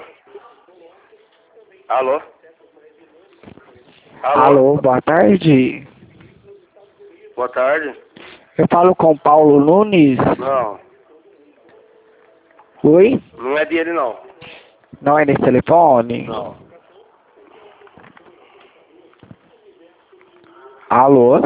Alô? Alô, boa tarde. Boa tarde. Eu falo com Paulo Nunes. Não, Oi? não é dele não. Não é nesse telefone? Não. Alô?